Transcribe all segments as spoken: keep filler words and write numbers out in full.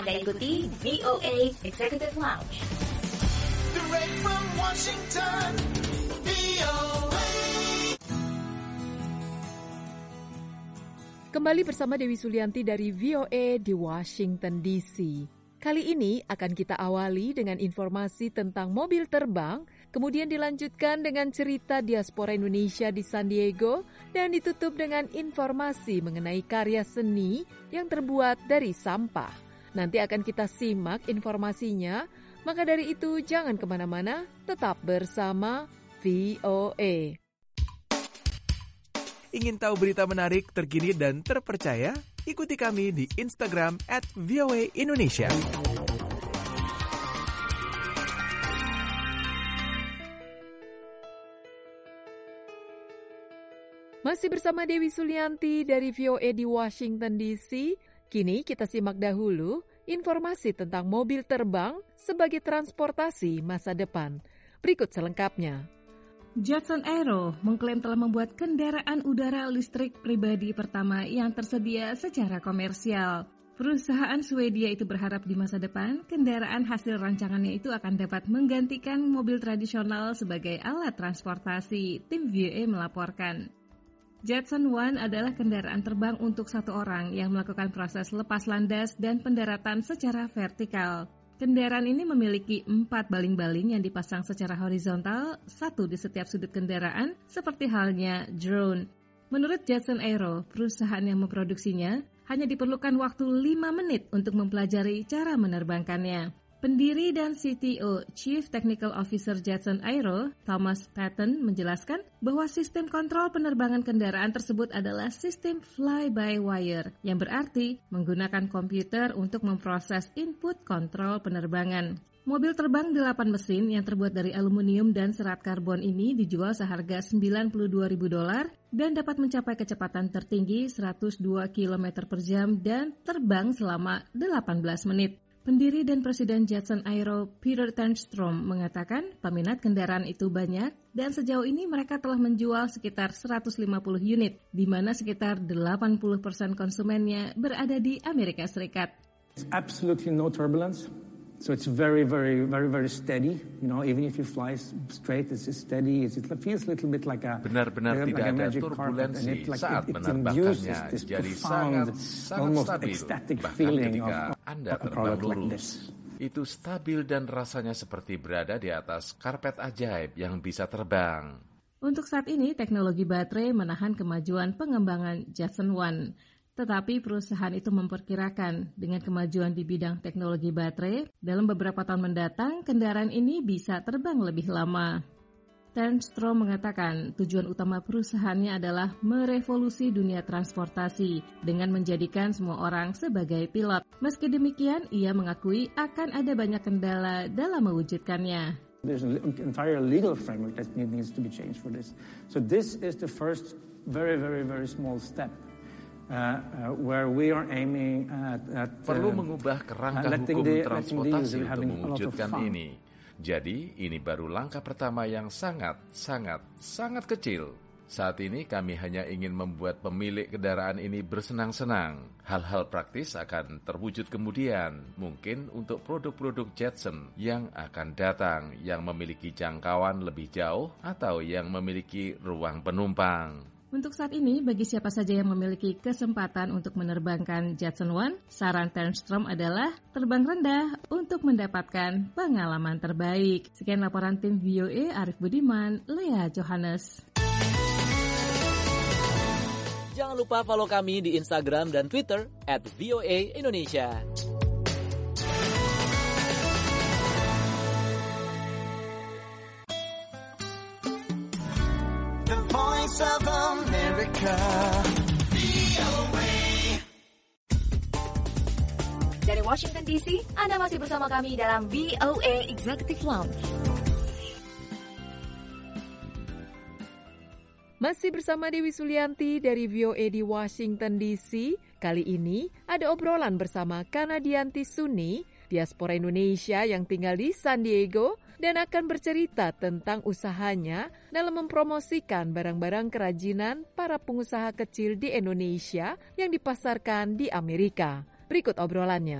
Anda ikuti V O A Executive Lounge. Direct from Washington, V O A. Kembali bersama Dewi Sulianti dari V O A di Washington D C. Kali ini akan kita awali dengan informasi tentang mobil terbang, kemudian dilanjutkan dengan cerita diaspora Indonesia di San Diego, dan ditutup dengan informasi mengenai karya seni yang terbuat dari sampah. Nanti akan kita simak informasinya, maka dari itu jangan kemana-mana, tetap bersama V O A. Ingin tahu berita menarik, terkini, dan terpercaya? Ikuti kami di Instagram at V O A Indonesia. Masih bersama Dewi Sulianti dari V O A di Washington D C. Kini kita simak dahulu informasi tentang mobil terbang sebagai transportasi masa depan. Berikut selengkapnya. Judson Aero mengklaim telah membuat kendaraan udara listrik pribadi pertama yang tersedia secara komersial. Perusahaan Swedia itu berharap di masa depan, kendaraan hasil rancangannya itu akan dapat menggantikan mobil tradisional sebagai alat transportasi, tim V O A melaporkan. Jetson One adalah kendaraan terbang untuk satu orang yang melakukan proses lepas landas dan pendaratan secara vertikal. Kendaraan ini memiliki empat baling-baling yang dipasang secara horizontal, satu di setiap sudut kendaraan, seperti halnya drone. Menurut Judson Aero, perusahaan yang memproduksinya, hanya diperlukan waktu lima menit untuk mempelajari cara menerbangkannya. Pendiri dan C T O Chief Technical Officer Judson Aero, Thomas Patton, menjelaskan bahwa sistem kontrol penerbangan kendaraan tersebut adalah sistem fly-by-wire, yang berarti menggunakan komputer untuk memproses input kontrol penerbangan. Mobil terbang delapan mesin yang terbuat dari aluminium dan serat karbon ini dijual seharga sembilan puluh dua ribu dolar dan dapat mencapai kecepatan tertinggi seratus dua kilometer per jam dan terbang selama delapan belas menit. Pendiri dan Presiden Judson Aero, Peter Turnstrom, mengatakan peminat kendaraan itu banyak dan sejauh ini mereka telah menjual sekitar seratus lima puluh unit, di mana sekitar delapan puluh persen konsumennya berada di Amerika Serikat. It's absolutely no turbulence. So it's very, very, very, very steady. You know, even if you fly straight, it's steady. It feels a little bit like a benar-benar like tidak a ada magic turbulensi carpet, like saat it, it menerbangkannya. this Jadi profound, sangat sangat almost stabil. ecstatic Bahkan feeling ketika of Anda a terbang product like lurus, this. itu stabil dan rasanya seperti berada di atas karpet ajaib yang bisa terbang. Untuk saat ini, teknologi baterai menahan kemajuan pengembangan Judson One. Tetapi perusahaan itu memperkirakan dengan kemajuan di bidang teknologi baterai, dalam beberapa tahun mendatang, kendaraan ini bisa terbang lebih lama. Turnstrom mengatakan tujuan utama perusahaannya adalah merevolusi dunia transportasi dengan menjadikan semua orang sebagai pilot. Meski demikian, ia mengakui akan ada banyak kendala dalam mewujudkannya. There's an entire legal framework that needs to be changed for this. So this is the first very, very, very small step. Uh, uh, where we are aiming at, at uh, Perlu mengubah kerangka uh, hukum the, transportasi the untuk mewujudkan ini. Jadi, ini baru langkah pertama yang sangat, sangat, sangat kecil. Saat ini kami hanya ingin membuat pemilik kendaraan ini bersenang-senang. Hal-hal praktis akan terwujud kemudian, mungkin untuk produk-produk Jetson yang akan datang, yang memiliki jangkauan lebih jauh atau yang memiliki ruang penumpang. Untuk saat ini, bagi siapa saja yang memiliki kesempatan untuk menerbangkan Judson One, saran Turnstrom adalah terbang rendah untuk mendapatkan pengalaman terbaik. Sekian laporan tim V O A, Arif Budiman, Lea Johannes. Jangan lupa follow kami di Instagram dan Twitter at V O A Indonesia. Voice of America, V O A. Dari Washington D C, Anda masih bersama kami dalam V O A Executive Lounge. Masih bersama Dewi Sulianti dari V O A di Washington D C. Kali ini ada obrolan bersama Kanadianti Suni, diaspora Indonesia yang tinggal di San Diego, dan akan bercerita tentang usahanya dalam mempromosikan barang-barang kerajinan para pengusaha kecil di Indonesia yang dipasarkan di Amerika. Berikut obrolannya.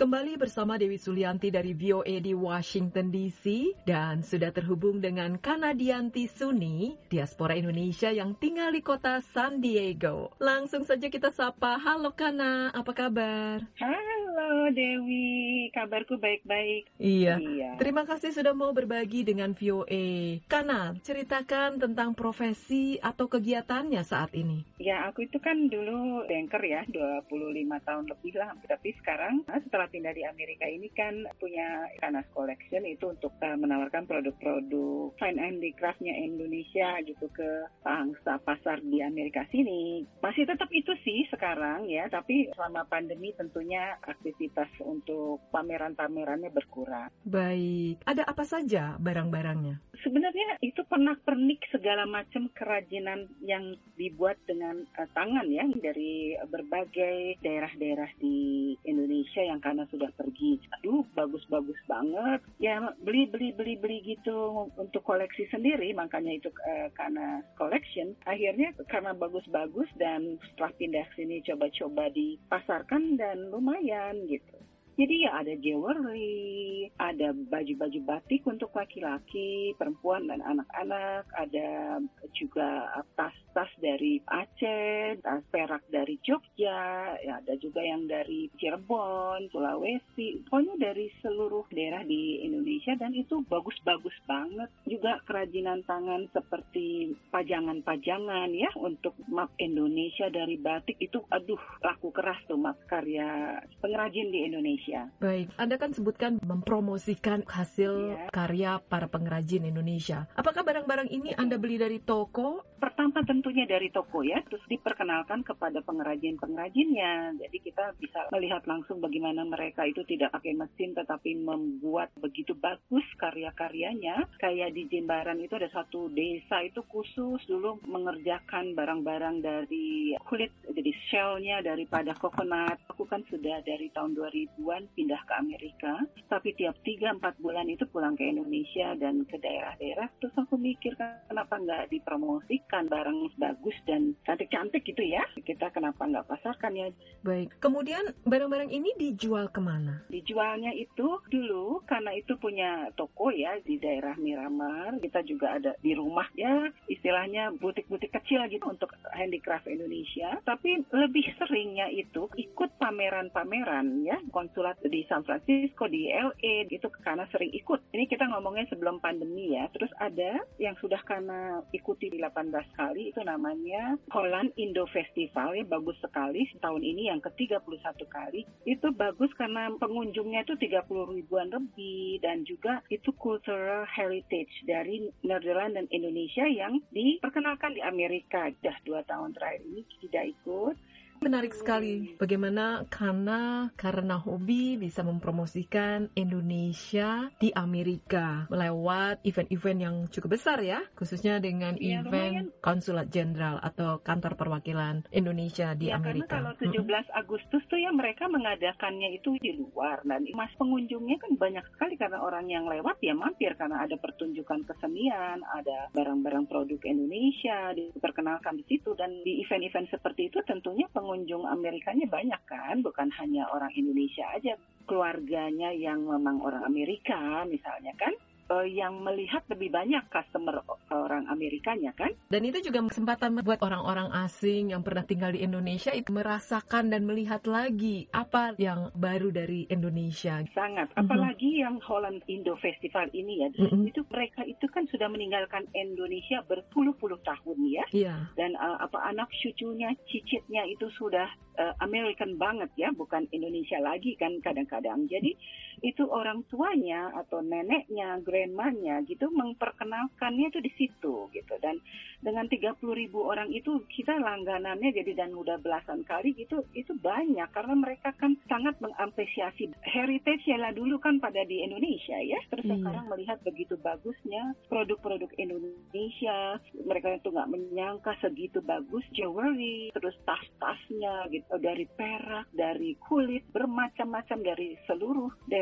Kembali bersama Dewi Sulianti dari V O A di Washington D C dan sudah terhubung dengan Kana Dianti Suni, diaspora Indonesia yang tinggal di kota San Diego. Langsung saja kita sapa. Halo Kana, apa kabar? Halo Dewi, kabarku baik-baik. Iya. iya. Terima kasih sudah mau berbagi dengan V O A. Kana, ceritakan tentang profesi atau kegiatannya saat ini. Ya, aku itu kan dulu banker ya, dua puluh lima tahun lebih lah. Tapi sekarang setelah pindah di Amerika ini kan punya Kanas Collection itu untuk uh, menawarkan produk-produk fine handicraft-nya Indonesia gitu ke pangsa pasar di Amerika sini. Masih tetap itu sih sekarang ya, tapi selama pandemi tentunya aktivitas untuk pameran-pamerannya berkurang. Baik, ada apa saja barang-barangnya? Sebenarnya itu pernak-pernik segala macam kerajinan yang dibuat dengan uh, tangan ya dari berbagai daerah-daerah di Indonesia yang karena sudah pergi. Aduh, bagus-bagus banget. Ya beli beli beli beli gitu untuk koleksi sendiri, makanya itu uh, karena collection. Akhirnya karena bagus-bagus dan setelah pindah sini coba-coba dipasarkan dan lumayan gitu. Jadi ya ada jewelry, ada baju-baju batik untuk laki-laki, perempuan dan anak-anak, ada juga tas-tas dari Aceh, tas perak dari Jogja, ya ada juga yang dari Cirebon, Sulawesi, pokoknya dari seluruh daerah di Indonesia dan itu bagus-bagus banget. Juga kerajinan tangan seperti pajangan-pajangan ya untuk map Indonesia dari batik itu aduh laku keras tuh map karya pengrajin di Indonesia. Baik, Anda kan sebutkan mempromosikan hasil yeah. karya para pengrajin Indonesia. Apakah barang-barang ini Anda beli dari toko? Pertama tentunya dari toko ya, terus diperkenalkan kepada pengrajin-pengrajinnya. Jadi kita bisa melihat langsung bagaimana mereka itu tidak pakai mesin tetapi membuat begitu bagus karya-karyanya. Kayak di Jimbaran itu ada satu desa itu khusus dulu mengerjakan barang-barang dari kulit, jadi shell-nya daripada coconut. Aku kan sudah dari tahun dua ribuan pindah ke Amerika, tapi tiap tiga sampai empat bulan itu pulang ke Indonesia dan ke daerah-daerah. Terus aku mikir kenapa nggak dipromosikan barang bagus dan cantik-cantik gitu ya. Kita kenapa nggak pasarkan ya. Baik, kemudian barang-barang ini dijual kemana? Dijualnya itu dulu karena itu punya toko ya di daerah Miramar. Kita juga ada di rumah ya, istilahnya butik-butik kecil gitu untuk handicraft Indonesia. Tapi lebih seringnya itu ikut pameran-pameran ya, konsulat di San Francisco, di L A itu karena sering ikut. Ini kita ngomongnya sebelum pandemi ya. Terus ada yang sudah karena ikuti delapan belas kali itu namanya Holland Indo Festival ya, bagus sekali. Tahun ini yang ke tiga puluh satu kali. Itu bagus karena pengunjungnya itu tiga puluh ribuan lebih dan juga itu cultural heritage dari Netherlands dan Indonesia yang diperkenalkan di Amerika. Sudah dua tahun terakhir ini tidak ikut. Menarik sekali bagaimana karena karena hobi bisa mempromosikan Indonesia di Amerika lewat event-event yang cukup besar ya, khususnya dengan ya, event lumayan. Konsulat Jenderal atau kantor perwakilan Indonesia di ya, Amerika. Karena kalau tujuh belas Agustus tuh ya mereka mengadakannya itu di luar dan mas pengunjungnya kan banyak sekali karena orang yang lewat ya mampir karena ada pertunjukan kesenian, ada barang-barang produk Indonesia diperkenalkan di situ dan di event-event seperti itu tentunya pengunjung pengunjung Amerikanya banyak kan, bukan hanya orang Indonesia aja, keluarganya yang memang orang Amerika misalnya kan, yang melihat lebih banyak customer orang Amerikanya kan. Dan itu juga kesempatan buat orang-orang asing yang pernah tinggal di Indonesia itu merasakan dan melihat lagi apa yang baru dari Indonesia. Sangat, apalagi mm-hmm. yang Holland Indo Festival ini ya, mm-hmm. itu mereka itu kan sudah meninggalkan Indonesia berpuluh-puluh tahun ya. Yeah. Dan uh, apa anak cucunya, cicitnya itu sudah uh, American banget ya, bukan Indonesia lagi kan kadang-kadang. Jadi itu orang tuanya atau neneknya, grandmanya gitu memperkenalkannya itu di situ gitu. Dan dengan tiga puluh ribu orang itu kita langganannya jadi dan udah belasan kali gitu, itu banyak karena mereka kan sangat mengapresiasi heritage-nya lah dulu kan pada di Indonesia ya. Terus iya. sekarang melihat begitu bagusnya produk-produk Indonesia, mereka itu nggak menyangka segitu bagus jewelry, terus tas-tasnya gitu dari perak, dari kulit, bermacam-macam dari seluruh daerah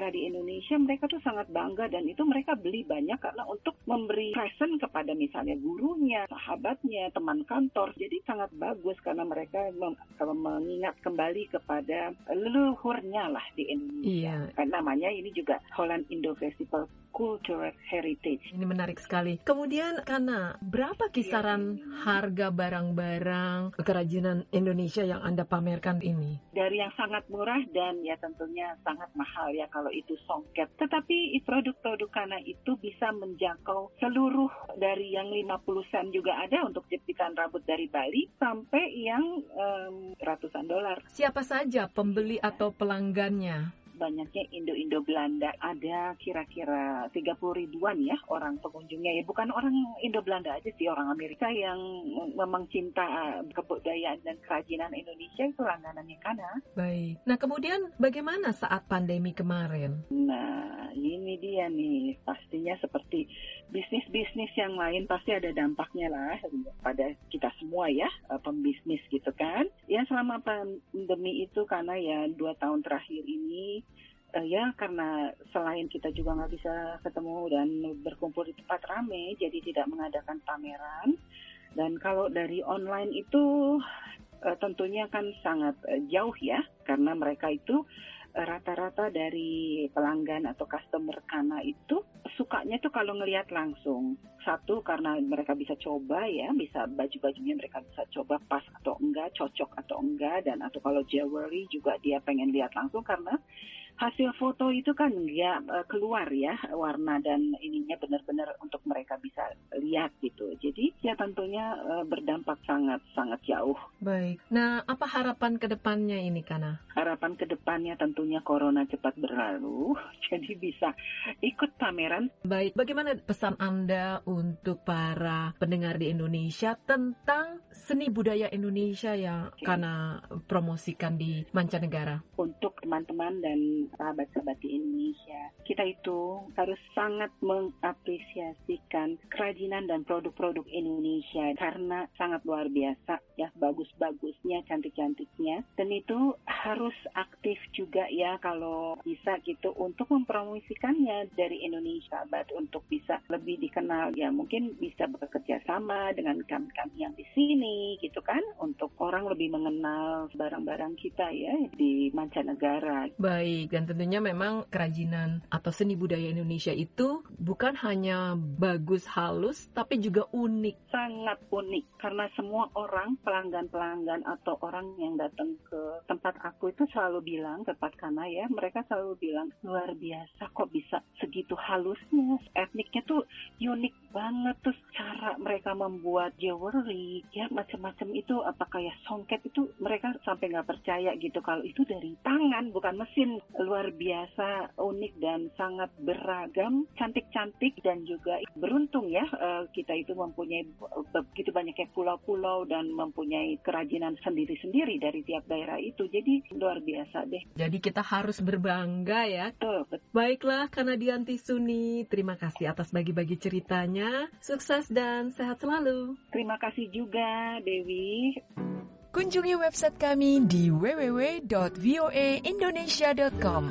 daerah di Indonesia, mereka tuh sangat bangga dan itu mereka beli banyak karena untuk memberi present kepada misalnya gurunya, sahabatnya, teman kantor. Jadi sangat bagus karena mereka mem- mengingat kembali kepada leluhurnya lah di Indonesia. Iya. Kan namanya ini juga Holland Indo Festival Cultural Heritage. Ini menarik sekali. Kemudian, Kana, berapa kisaran harga barang-barang kerajinan Indonesia yang Anda pamerkan ini? Dari yang sangat murah dan ya tentunya sangat mahal ya kalau itu songket. Tetapi produk-produk Kana itu bisa menjangkau seluruh dari yang lima puluh sen juga ada untuk jepitan rambut dari Bali sampai yang um, ratusan dolar. Siapa saja pembeli atau pelanggannya? Banyaknya Indo-Indo Belanda, ada kira-kira tiga puluh ribuan ya orang pengunjungnya. Ya bukan orang Indo Belanda aja sih, orang Amerika yang memang cinta kebudayaan dan kerajinan Indonesia itu langganannya Kana. Baik. Nah kemudian bagaimana saat pandemi kemarin? Nah ini dia nih, pastinya seperti bisnis-bisnis yang lain pasti ada dampaknya lah pada kita semua ya, pembisnis gitu kan. Ya selama pandemi itu karena ya dua tahun terakhir ini Uh, ya karena selain kita juga nggak bisa ketemu dan berkumpul di tempat ramai, jadi tidak mengadakan pameran. Dan kalau dari online itu uh, tentunya kan sangat uh, jauh ya, karena mereka itu uh, rata-rata dari pelanggan atau customer Kana itu sukanya tuh kalau ngelihat langsung. Satu karena mereka bisa coba ya, bisa baju-bajunya mereka bisa coba pas atau enggak, cocok atau enggak, dan atau kalau jewelry juga dia pengen lihat langsung karena hasil foto itu kan nggak uh, keluar ya warna dan ininya benar-benar untuk mereka bisa lihat gitu. Jadi ya tentunya uh, berdampak sangat-sangat jauh. Baik. Nah, apa harapan ke depannya ini, Kana? Harapan ke depannya tentunya corona cepat berlalu, jadi bisa ikut pameran. Baik. Bagaimana pesan Anda untuk para pendengar di Indonesia tentang seni budaya Indonesia yang okay. Kana promosikan di mancanegara? Untuk teman-teman dan sahabat-sahabat di Indonesia, kita itu harus sangat mengapresiasikan kerajinan dan produk-produk Indonesia karena sangat luar biasa ya, bagus-bagusnya, cantik-cantiknya, dan itu harus aktif juga ya kalau bisa gitu untuk mempromosikannya dari Indonesia, sahabat, untuk bisa lebih dikenal ya, mungkin bisa bekerja sama dengan kami-kami yang di sini gitu kan, untuk orang lebih mengenal barang-barang kita ya di mancanegara. Baik. Dan tentunya memang kerajinan atau seni budaya Indonesia itu bukan hanya bagus, halus, tapi juga unik. Sangat unik, karena semua orang, pelanggan-pelanggan atau orang yang datang ke tempat aku itu selalu bilang, tempat Kana ya, mereka selalu bilang, luar biasa kok bisa segitu halusnya, etniknya tuh unik banget, terus cara mereka membuat jewelry, ya macam-macam itu, apa kayak songket itu, mereka sampai nggak percaya gitu, kalau itu dari tangan, bukan mesin. Luar biasa, unik dan sangat beragam, cantik-cantik dan juga beruntung ya kita itu mempunyai begitu banyaknya pulau-pulau dan mempunyai kerajinan sendiri-sendiri dari tiap daerah itu. Jadi luar biasa deh. Jadi kita harus berbangga ya. Betul, betul. Baiklah, Kana Dianti Suni, terima kasih atas bagi-bagi ceritanya. Sukses dan sehat selalu. Terima kasih juga, Dewi. Kunjungi website kami di w w w dot v o a indonesia dot com.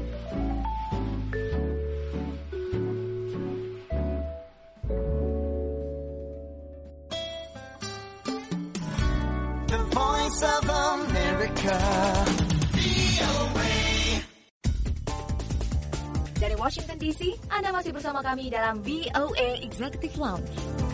The Voice of America. V O A. Dari Washington D C, Anda masih bersama kami dalam V O A Executive Lounge.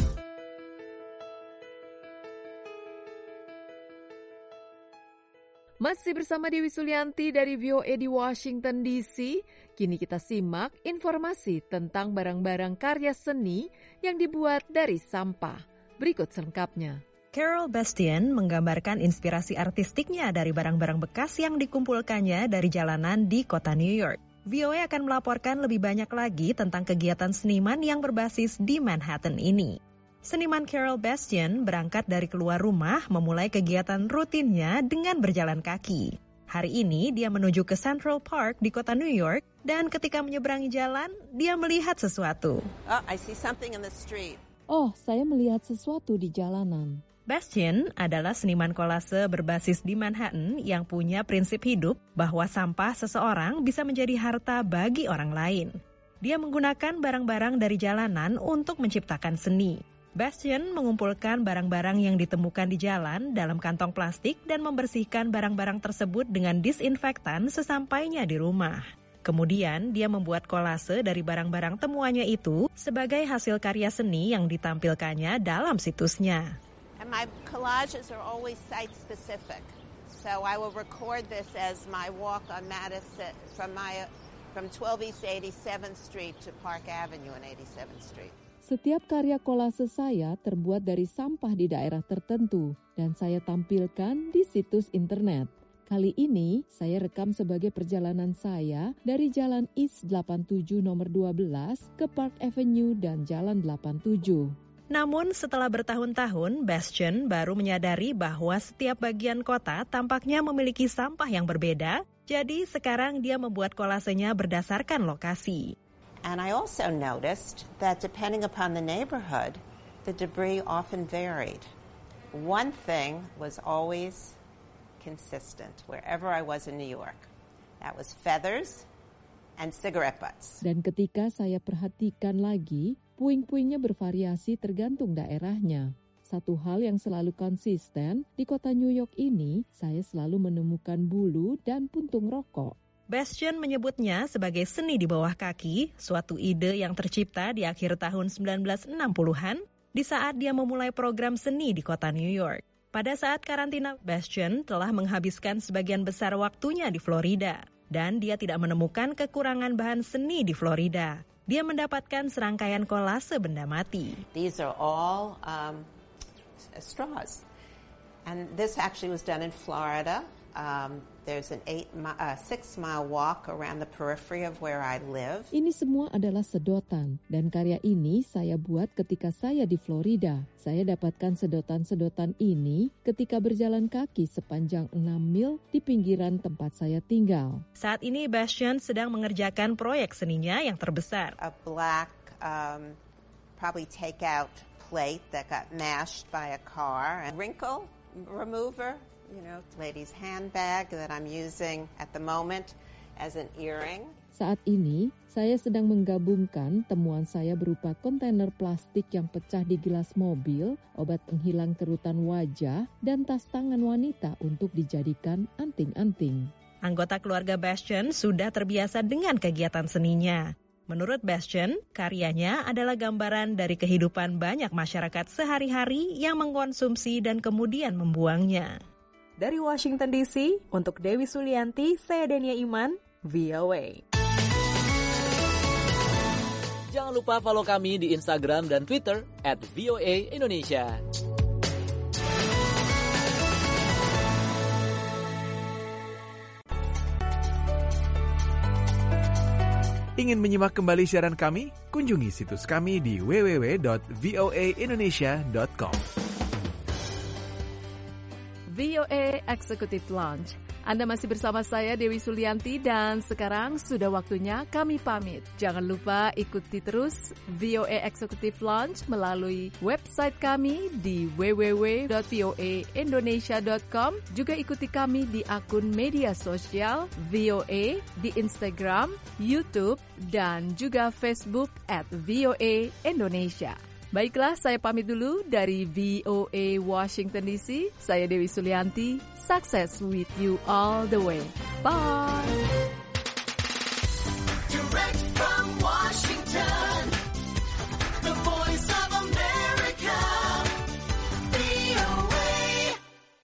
Masih bersama Dewi Sulianti dari V O A di Washington D C. Kini kita simak informasi tentang barang-barang karya seni yang dibuat dari sampah. Berikut selengkapnya. Carol Bastian menggambarkan inspirasi artistiknya dari barang-barang bekas yang dikumpulkannya dari jalanan di kota New York. V O A akan melaporkan lebih banyak lagi tentang kegiatan seniman yang berbasis di Manhattan ini. Seniman Carol Bastian berangkat dari keluar rumah memulai kegiatan rutinnya dengan berjalan kaki. Hari ini dia menuju ke Central Park di kota New York dan ketika menyeberangi jalan, dia melihat sesuatu. Oh, I see something in the street. Oh, saya melihat sesuatu di jalanan. Bastian adalah seniman kolase berbasis di Manhattan yang punya prinsip hidup bahwa sampah seseorang bisa menjadi harta bagi orang lain. Dia menggunakan barang-barang dari jalanan untuk menciptakan seni. Bastian mengumpulkan barang-barang yang ditemukan di jalan dalam kantong plastik dan membersihkan barang-barang tersebut dengan disinfektan sesampainya di rumah. Kemudian dia membuat kolase dari barang-barang temuannya itu sebagai hasil karya seni yang ditampilkannya dalam situsnya. And my collages are always site-specific. So I will record this as my walk on Madison from my from twelve East eighty-seventh Street to Park Avenue and eighty-seventh Street. Setiap karya kolase saya terbuat dari sampah di daerah tertentu dan saya tampilkan di situs internet. Kali ini saya rekam sebagai perjalanan saya dari Jalan East delapan puluh tujuh nomor dua belas ke Park Avenue dan Jalan delapan puluh tujuh. Namun setelah bertahun-tahun, Bastian baru menyadari bahwa setiap bagian kota tampaknya memiliki sampah yang berbeda, jadi sekarang dia membuat kolasenya berdasarkan lokasi. And I also noticed that depending upon the neighborhood, the debris often varied. One thing was always consistent wherever I was in New York. That was feathers and cigarette butts. Dan ketika saya perhatikan lagi, puing-puingnya bervariasi tergantung daerahnya. Satu hal yang selalu konsisten, di kota New York ini, saya selalu menemukan bulu dan puntung rokok. Bastian menyebutnya sebagai seni di bawah kaki, suatu ide yang tercipta di akhir tahun sembilan belas enam puluhan, di saat dia memulai program seni di kota New York. Pada saat karantina, Bastian telah menghabiskan sebagian besar waktunya di Florida, dan dia tidak menemukan kekurangan bahan seni di Florida. Dia mendapatkan serangkaian kolase benda mati. These are all um, straws. And this actually was done in Florida. Um, there's an eight, uh, six mile walk around the periphery of where I live. Ini semua adalah sedotan, dan karya ini saya buat ketika saya di Florida. Saya dapatkan sedotan-sedotan ini ketika berjalan kaki sepanjang enam mil di pinggiran tempat saya tinggal. Saat ini Bastian sedang mengerjakan proyek seninya yang terbesar. A black, um, probably take-out plate that got mashed by a car, and wrinkle remover. You know, lady's handbag that I'm using at the moment as an earring. Saat ini, saya sedang menggabungkan temuan saya berupa kontainer plastik yang pecah di gelas mobil, obat penghilang kerutan wajah, dan tas tangan wanita untuk dijadikan anting-anting. Anggota keluarga Bastian sudah terbiasa dengan kegiatan seninya. Menurut Bastian, karyanya adalah gambaran dari kehidupan banyak masyarakat sehari-hari yang mengkonsumsi dan kemudian membuangnya. Dari Washington D C, untuk Dewi Sulianti, saya Denia Iman, V O A. Jangan lupa follow kami di Instagram dan Twitter at V O A Indonesia. Ingin menyimak kembali siaran kami? Kunjungi situs kami di w w w dot voa indonesia dot com. V O A Executive Lounge. Anda masih bersama saya Dewi Sulianti dan sekarang sudah waktunya kami pamit. Jangan lupa ikuti terus V O A Executive Lounge melalui website kami di w w w dot voa indonesia dot com. Juga ikuti kami di akun media sosial V O A di Instagram, YouTube, dan juga Facebook at V O A Indonesia. Baiklah, saya pamit dulu dari V O A Washington D C. Saya Dewi Sulianti. Success with you all the way. Bye!